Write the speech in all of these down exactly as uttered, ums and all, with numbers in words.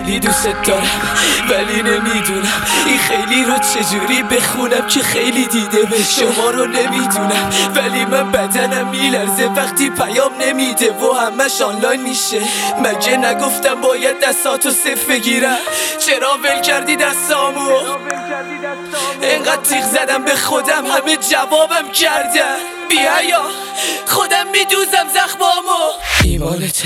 خیلی دوست دارم ولی نمیدونم این خیلی رو چجوری بخونم که خیلی دیده به شما رو نمیدونم، ولی من بدنم میلرزه وقتی پیام نمیده و همش آنلاین میشه. مگه نگفتم باید دستاتو صفر بگیرم؟ چرا ول کردی دستامو؟ انقدر تیغ زدم به خودم همه جوابم کردن. بیا یا خودم میدوزم زخمامو. ایمانتم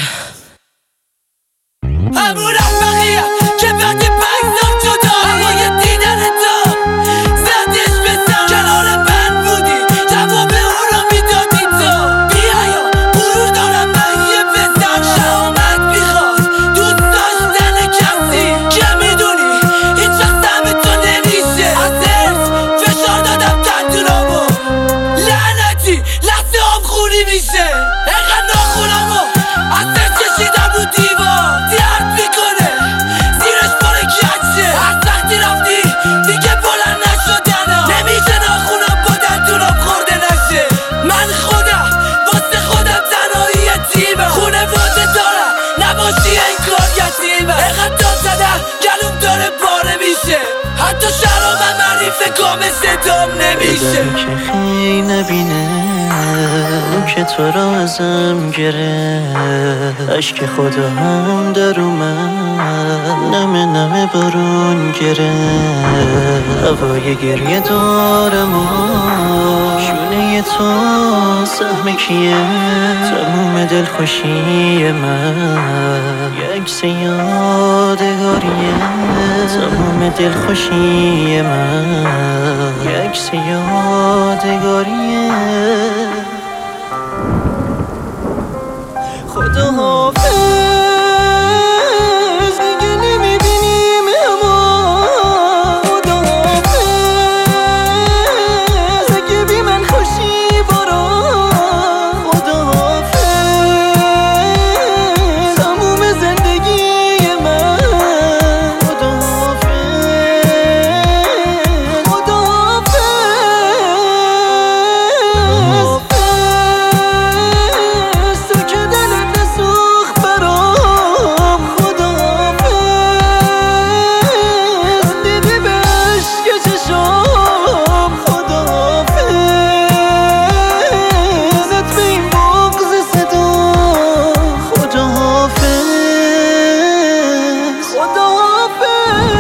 همون احمقیم که بعد پنج سال جدا هوای دیدن تو زدش به سر. کنار من بودی جواب اون رو میدادی تو. بیا یا غرور دارم من یه پسر شهامت میخواد دوست داشتن کسی که میدونی هیچ وقت سهم تو نمیشه. از ارث فشار دادم تندونامو لعنتی لحظه هم خونی میشه. اینقدر ناخونمو از سر کشیدم رو دیوار درد میکنه زیرش پر کچه. از وقتی رفتی دیگه بلند نشدنم نمیشه ناخونم با دندونم خورده نشه. من خودم واسه خودم تنهایی یتیمم، خونواده دارم نباشی انگار یتیمم. اینقدر داد زدم گلوم داره پاره میشه، حتی شرامم حریف گام صدام نمیشه. که خیلی نبینه که تو را ازم گرفت، عشق خدا هم در اومد نمه نمه بارون گرفت. هوای گریه دارم و شونه تو سهم کیه؟ تموم دلخوشی من یک سه یادگاریه. تموم دلخوشی من یک سه یادگاریه. خدا حافظ دیگه نمیبینیم اما خدا حافظ اگه بی من خوشی برا. خدا حافظ تموم زندگی من. خدا حافظ خدا حافظ تو که دلت نسوخت برام. خدا حافظ دیدی به عشق چشام. خدا حافظ زد به این بغض صدا. خدا حافظ خدا حافظ.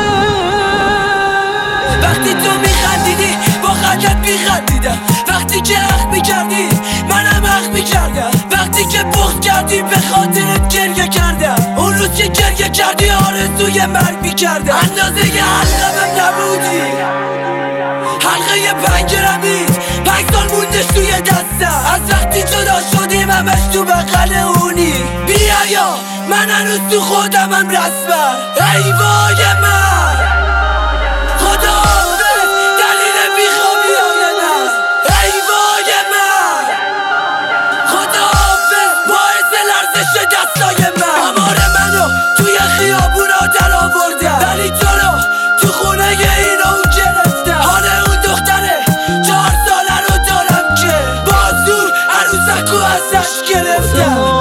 وقتی تو میخندیدی با خندت میخندیدم، وقتی که حق میکردی منم حق میکردم، وقتی که بغض کردی به خاطرت گریه کردم. اون روز که گریه کردی آرزوی مرگ میکردم. اندازه یه حلقمم نبودی، حلقه پنجرمی پنج سال موندش توی دستم. از وقتی جدا شدیم همش تو بغل اونی. بیا یا من هنوز تو خودمم رسمم. ای وای من خدا حافظ دلیل بیخوابی های من. ای وای من خدا حافظ باعث لرزش دستای من. آمار منو توی خیابونا در آوردم ولی تو رو تو خونه اینا اون گرفتم. حال اون دختره چهار ساله رو دارم که با زور عروسکو ازش گرفتم.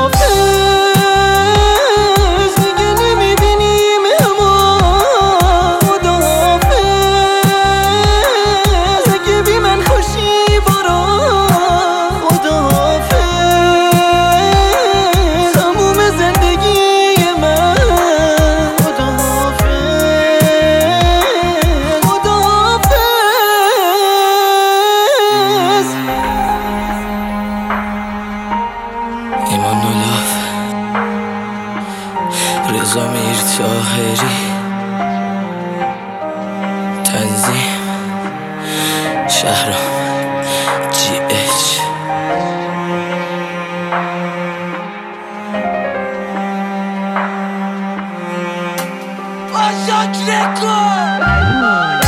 ایمان نولاف، رضا میر طاهری، تنظیم شهرام جی اچ. باشاک رکورد.